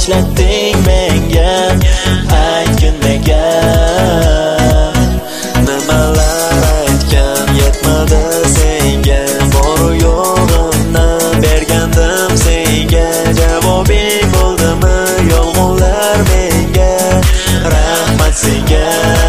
ishlatding menga, aytgin nega? Nimalar aytgan yetmadi senga, boru yo'g'imni bergandim senga. Javobing bo'ldimi yolg'onlar menga, rahmat senga.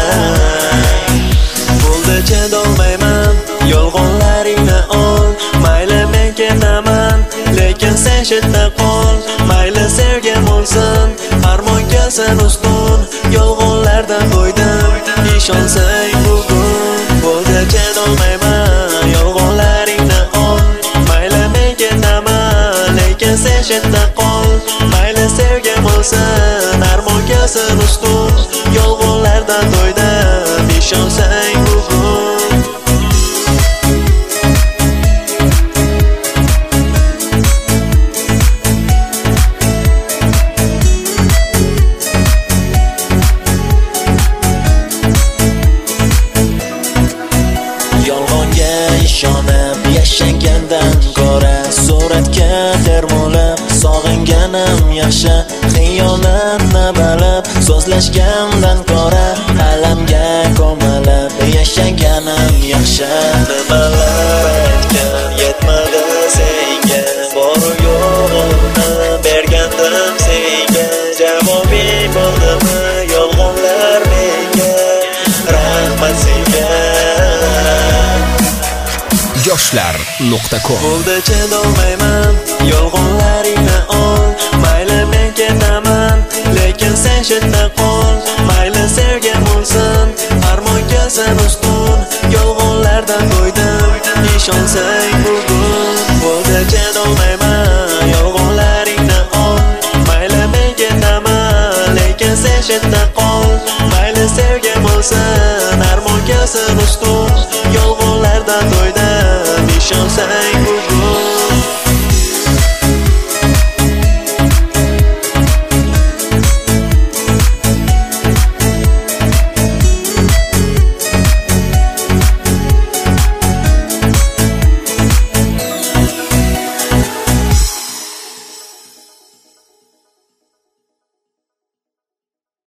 Bo'ldi chidolmayman yolg'onlaringni ol, mayli men ketaman lekin sen chetda qol. Mayli sevgim bo'lsin armon kelsin ustun, yolg'onlardan to'ydim ishonsang bugun. Bo'ldi chidolmayman yolg'onlaringni ol, mayli men ketaman lekin sen chetda qol. Mayli sevgim bo'lsin armon kelsin ustun, yolg'onlardan to'ydim ishonsang bugun. Yolg'onga ishonib yashagandan ko'ra, suratga termulib sog'inganim yaxshi. Xiyonatni bilib so'zlashgandan ko'ra, alamga ko'milib yashaganim yaxshi. Nimalar aytgan yetmadi senga, boru yo'g'imni bergandim senga. Javobing bo'ldimi yolg'onlar menga, rahmat senga. yoshlar.com. Bo'ldi chidolmayman yolg'onlaringni ol, mayli men ketaman lekin sen chetda qol. Mayli sevgim bo'lsin armon kelsin ustun, yolg'onlardan to'ydim ishonsang bugun. Bo'ldi chidolmayman yolg'onlaringni ol, mayli men ketaman lekin sen chetda qol. Mayli sevgim bo'lsin armon kelsin ustun, yolg'onlardan to'ydim ishonsang bugun.